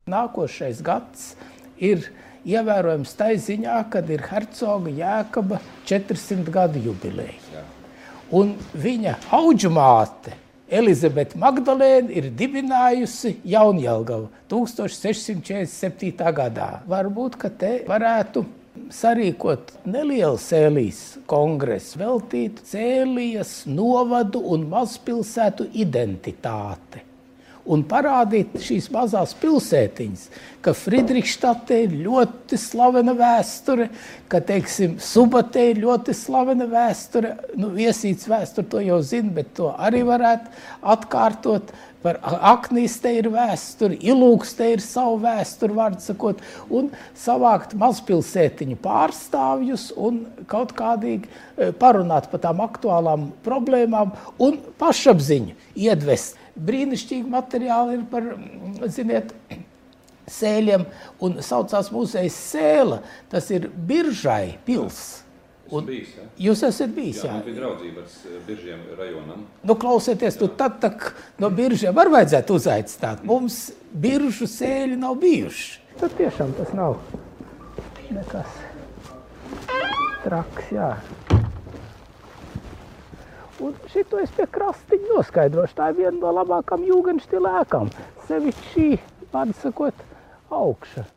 Nākošais gads ir ievērojams tai ziņā, kad ir hercoga Jēkaba 400 gadu jubileja. Un viņa audžumāte Elizabete Magdalēna ir dibinājusi Jaunjelgavu 1647. gadā. Varbūt, ka te varētu sarīkot nelielu Sēlijas kongresu, veltīt Sēlijas novadu un mazpilsētu identitāti. Un parādīt šīs mazās pilsētiņas, ka Friedrichštatē ir ļoti slavena vēsture, ka, teiksim, Subatē ir ļoti slavena vēsture. Viesīts vēsture to jau zina, bet to arī varētu atkārtot. Par Aknīstē ir vēsture, Ilūkstē ir savu vēsturi, vārdu sakot, un savākt mazpilsētiņu pārstāvjus un kaut kādīgi parunāt par tām aktuālām problēmām un pašapziņu iedvest. Brīnišķīgi materiāli ir par, ziniet, sēļiem un saucās muzejs Sēla. Tas ir Biržai pils. Un bijis, ja? Jūs esat bijis, jā? Jā, man bija draudzība ar Biržiem rajonam. Klausieties, tad no Biržiem var vajadzētu uzaicināt. Mums Biržu sēļi nav bijuši. Tad tiešām tas nav nekas traks, jā. Un šito es pie krastiņa noskaidrošu. Tā ir viena no labākām jūgenštila ēkām. Sevišķi šī, vārdu sakot, augša.